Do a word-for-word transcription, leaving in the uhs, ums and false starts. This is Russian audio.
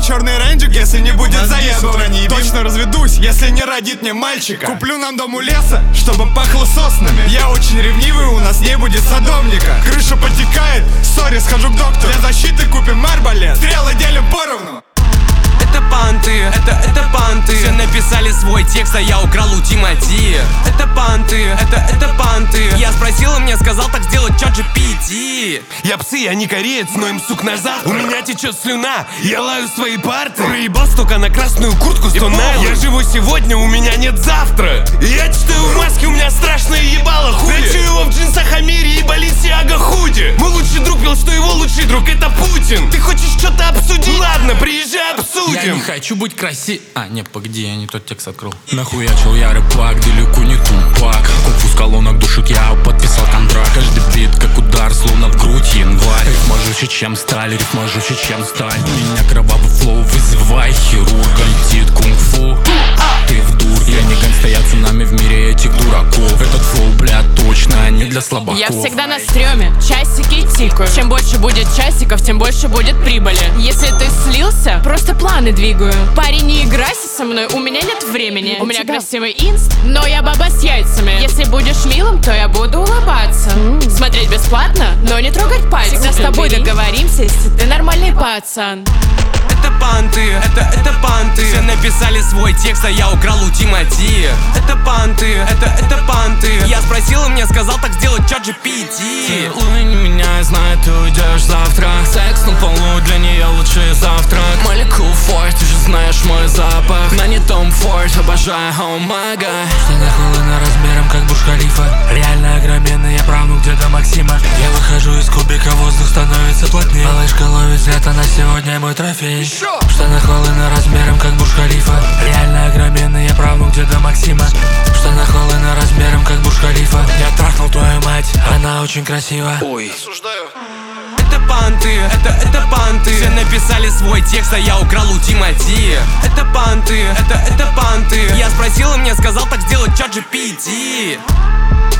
черный рейнджик, если не будет заебываний. Точно разведусь, если не родит мне мальчика. Куплю нам дом у леса, чтобы пахло соснами. Я очень ревнивый, у нас не будет садовника. Крыша потекает, сори, схожу к доктору. Для защиты купим арбалет, стрелы делим поровну. Это панты, это, это панты. Все написали свой текст, а я украл у Тимати. Это панты, это, это панты. Я спросил, и мне сказал так сделать чат джи пи ти. Я псы, я не кореец, но им сук на завтра. У меня течет слюна, я лаю свои парты. Проебал столько на красную куртку сто найл. Я живу сегодня, у меня нет завтра. Я читаю в маске, у меня страшное ебало хули. Прячу его в джинсах Амири и Баленсиага худи. Мой лучший друг пел, что его лучший друг это Путин. Ты хочешь что-то обсудить? Ладно, приезжай, обсудим. Я не хочу быть красив... А, нет, погоди, я не тот текст открыл. Нахуячил я рэп-пак, далеко не тупак. Кунг-фу с колонок душек, я подписал контракт. Каждый бит как удар, словно в грудь январь. Рифма жестче, чем сталь, рифма жестче, чем сталь. У меня кровавый флоу, вызывай хирурга. Летит кунг-фу, ты в дур. Я не гань, стоят цунами в мире этих дураков. Этот флоу, бля, точно не для слабаков. Я всегда на стреме, часики тикают. Чем больше будет часиков, тем больше будет прибыли. Если ты слился, просто планы двигаю. Парень, не играйся со мной, у меня нет времени. У меня красивый инст, но я баба с яйцами. Если будешь милым, то я буду улыбаться. Смотреть бесплатно, но не трогать пальцы. Всегда с тобой договоримся, если ты нормальный пацан. Это панты, это, это панты. Все написали свой текст, а я украл у Тимати. Это панты, это, это панты. Я спросил, и мне сказал так сделать чат джи пи ти. Целуй не меня, я знаю, ты уйдешь завтра. Секс на полу, для нее лучший завтрак. Молекул форт, ты же знаешь мой запах. На не том форт, обожаю, о май гад. Штаны холодно размером, как Бурдж-Халифа. Реально огроменный, я правнук деда Максима. Я выхожу из кубика, воздух становится плотнее. Малышка ловит свет, она сегодня мой трофей. Штаны холодно размером, как Бурдж-Халифа. Реально огроменный, я правнук деда Максима. Штаны холодно размером, как Бурдж-Халифа. Я трахнул твою мать, она очень красива. Ой, осуждаю. Это панты, это, это панты. Все написали свой текст, а я украл у Тимати. Это панты, это, это панты. Я спросил, и мне сказал так сделать чат джи пи ти.